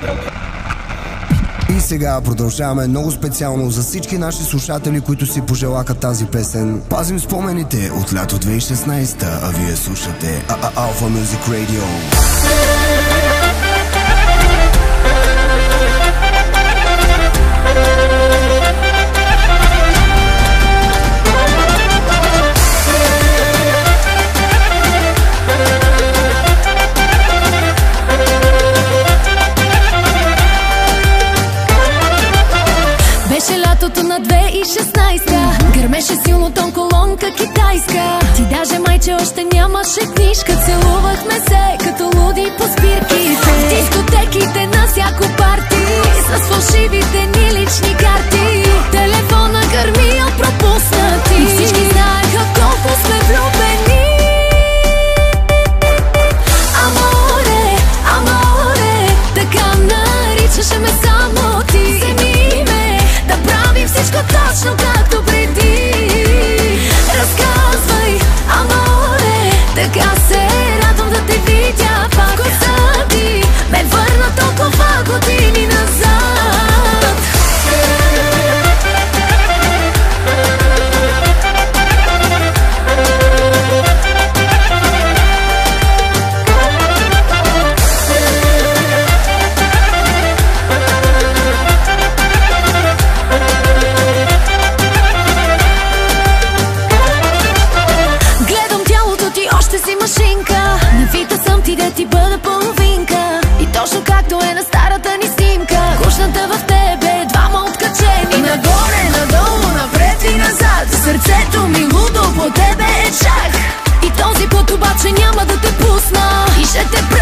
И сега продължаваме много специално за всички наши слушатели, които си пожелаха тази песен. Пазим спомените от лято 2016, а вие слушате Alpha Music Radio. На 2016 гърмеше силно тон колонка китайска. Ти даже майче още нямаше книжка. Целувахме се като луди по спирките в дискотеките на всяко парти с фалшивите ни лични карти. Телефона гърми от пропуснати. Всички знаеха колко сме влюбени. Аморе, аморе, така наричаше ме само ти. Да правим всичко точно както преди. Разказвай, аморе, така се радвам да те видя пак. Коса ти ме върна толкова години назад. Навита съм ти да ти бъда половинка. И точно както е на старата ни снимка. Кушната в тебе, двама откачени. Нагоре, надолу, напред и назад. Сърцето ми лудо по тебе е чак. И този път обаче няма да те пусна. И ще те